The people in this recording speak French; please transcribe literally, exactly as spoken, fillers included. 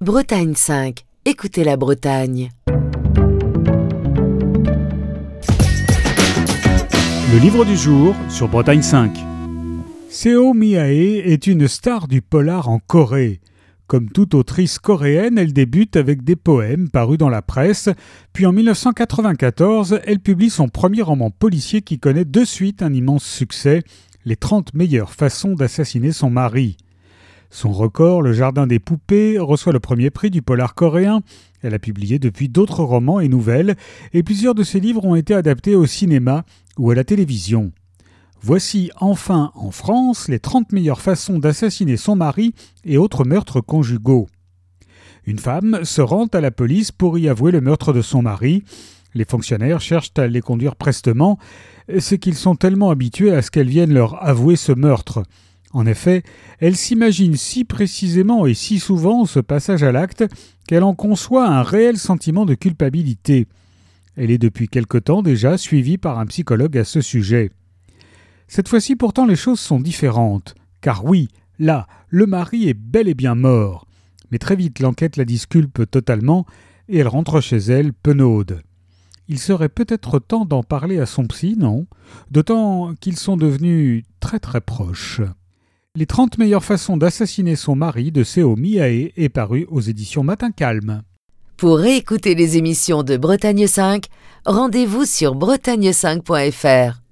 Bretagne cinq. Écoutez la Bretagne. Le livre du jour sur Bretagne cinq. Seo Mi-ae est une star du polar en Corée. Comme toute autrice coréenne, elle débute avec des poèmes parus dans la presse, puis en dix-neuf cent quatre-vingt-quatorze, elle publie son premier roman policier qui connaît de suite un immense succès, Les trente meilleures façons d'assassiner son mari. Son record, Le Jardin des poupées, reçoit le premier prix du polar coréen. Elle a publié depuis d'autres romans et nouvelles, et plusieurs de ses livres ont été adaptés au cinéma ou à la télévision. Voici enfin en France les trente meilleures façons d'assassiner son mari et autres meurtres conjugaux. Une femme se rend à la police pour y avouer le meurtre de son mari. Les fonctionnaires cherchent à les conduire prestement, c'est qu'ils sont tellement habitués à ce qu'elle vienne leur avouer ce meurtre. En effet, elle s'imagine si précisément et si souvent ce passage à l'acte qu'elle en conçoit un réel sentiment de culpabilité. Elle est depuis quelque temps déjà suivie par un psychologue à ce sujet. Cette fois-ci pourtant les choses sont différentes, car oui, là, le mari est bel et bien mort. Mais très vite l'enquête la disculpe totalement et elle rentre chez elle penaude. Il serait peut-être temps d'en parler à son psy, non ? D'autant qu'ils sont devenus très très proches. Les trente meilleures façons d'assassiner son mari de Seo Mi-ae est paru aux éditions Matin Calme. Pour réécouter les émissions de Bretagne cinq, rendez-vous sur bretagne cinq point f r.